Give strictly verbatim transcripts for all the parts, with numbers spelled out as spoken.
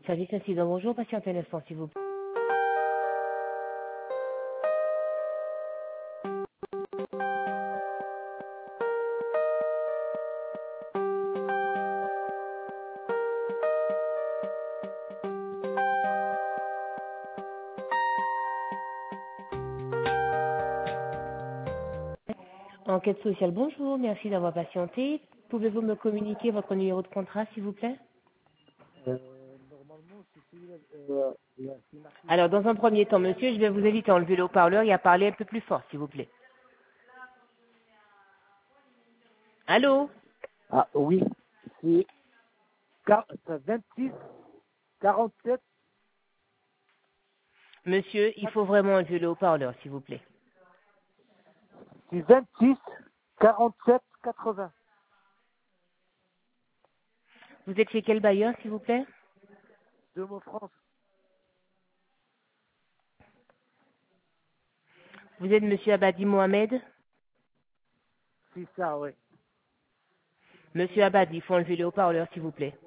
Service incident, bonjour, patientez un instant, s'il vous plaît. Enquête sociale, bonjour, merci d'avoir patienté. Pouvez-vous me communiquer votre numéro de contrat, s'il vous plaît? Euh, normalement, c'est celui-là, euh, là, c'est marqué. Alors, dans un premier temps, monsieur, je vais vous inviter à enlever le haut-parleur et à parler un peu plus fort, s'il vous plaît. Allô? Ah oui, c'est quar- c'est vingt-six, quarante-sept, Monsieur, il faut vraiment enlever le haut-parleur, s'il vous plaît. c'est vingt-six, quarante-sept, quatre-vingts. Vous êtes chez quel bailleur, s'il vous plaît? De mon France, Vous êtes monsieur Abadi Mohamed? c'est ça, oui. Monsieur Abadi, il faut enlever le haut-parleur, s'il vous plaît.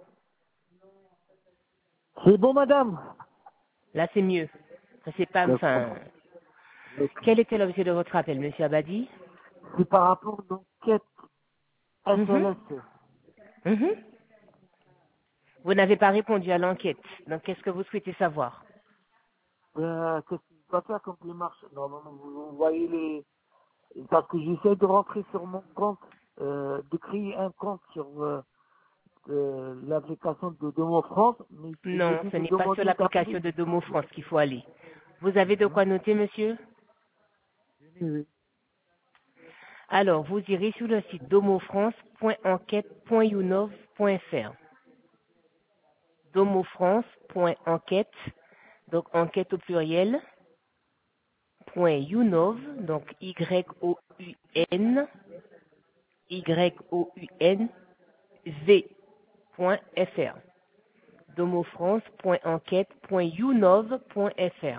C'est bon, madame. Là, c'est mieux. Ça, c'est pas, enfin... D'accord. D'accord. Quel était l'objet de votre appel, monsieur Abadi? C'est par rapport à l'enquête Mhm. S N S. Mhm. Vous n'avez pas répondu à l'enquête. Donc, qu'est-ce que vous souhaitez savoir? Euh, Qu'est-ce qu'il va faire comme démarche? Normalement, vous envoyez les... Parce que j'essaie de rentrer sur mon compte, euh, de créer un compte sur euh, euh, l'application de Domo France, mais il me Non, dit ce de n'est pas sur demander l'application d'appeler. de Domo France qu'il faut aller. Vous avez de quoi noter, monsieur? Oui. Alors, vous irez sur le site domofrance point enquête point younov point fr. domofrance point enquête, donc enquête au pluriel, point younov, donc Y-O-U-N, Y-O-U-N, V.fr. domofrance point enquête point younov point fr.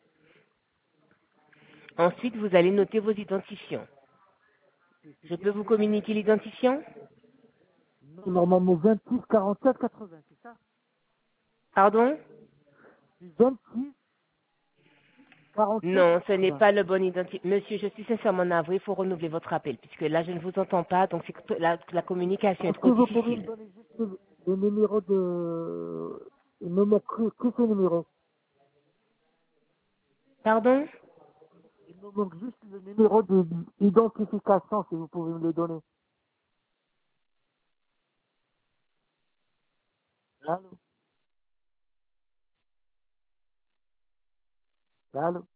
Ensuite, vous allez noter vos identifiants. Je peux vous communiquer l'identifiant? Normalement vingt-six, quarante-sept, quatre-vingts, c'est ça? Pardon? C'est vingt-six, quarante-sept, Non, ce n'est quatre-vingts. pas le bon identifiant. Monsieur, je suis sincèrement navré, il faut renouveler votre appel, puisque là, je ne vous entends pas, donc c'est que la, la communication est Est-ce que trop vous pouvez me difficile. donner juste le, le numéro de... Il me manque que, que ce numéro. Pardon? Il me manque juste le numéro d'identification, si vous pouvez me le donner. Allô? Allô?